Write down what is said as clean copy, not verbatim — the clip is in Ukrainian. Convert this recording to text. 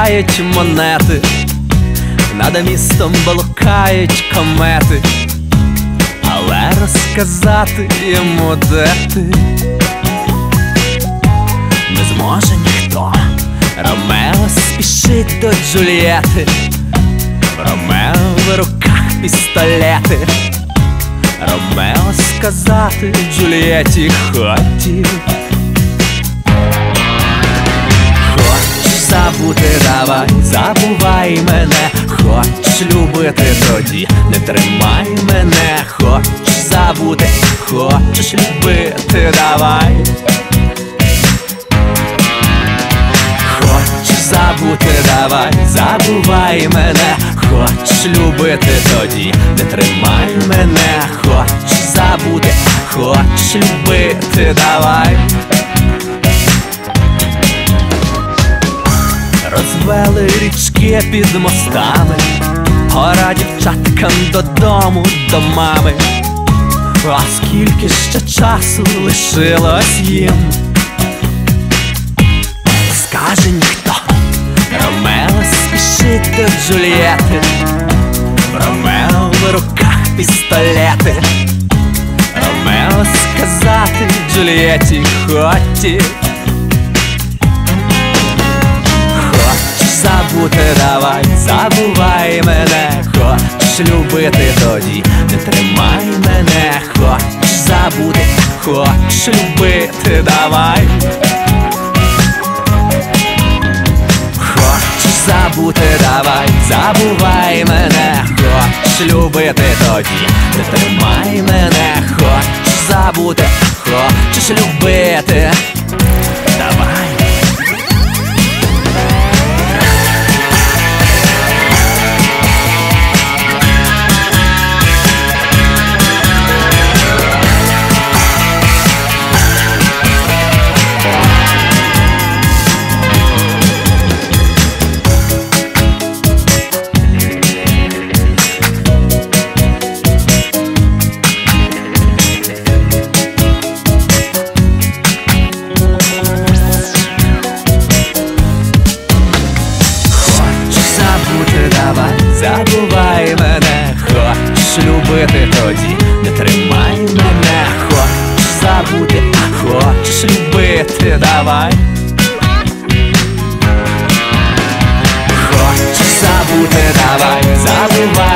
літають монети, над містом блукають комети, але розказати йому, де ти, не зможе ніхто. Ромео спішить до Джульєти, в Ромео в руках пістолети. Ромео сказати Джульєті хотів: хочеш забути, давай, забувай мене. Хочеш любити, тоді не тримай мене. Хочеш забути, хочеш любити, давай. Хочеш забути, давай, забувай мене. Хочеш любити, тоді не тримай мене. Хочеш забути, хочеш любити, давай. Розвели річки під мостами, пора дівчаткам додому, до мами. А скільки ще часу лишилось їм, скаже ніхто. Ромео спішить до Джульєти, в Ромео в руках пістолети. Ромео сказати Джульєті хотів: хочеш забути, давай, забувай мене. Хочеш любити, тоді не тримай мене. Хочеш забути, хочеш любити, давай. Хочеш забути, давай, забувай мене. Хочеш любити, тоді не тримай мене. Хочеш забути, хочеш любити, давай. Забувай мене, хочеш любити, тоді не тримай мене. Хочеш забути, хочеш любити, давай. Хочеш забути, давай, забувай